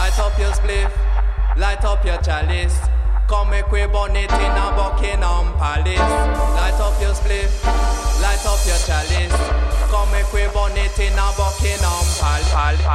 Light up your spliff, light up your chalice. Come make we burn it in a Buckingham Palace. Light up your spliff, light up your chalice. Come make we burn it in a Buckingham Palace.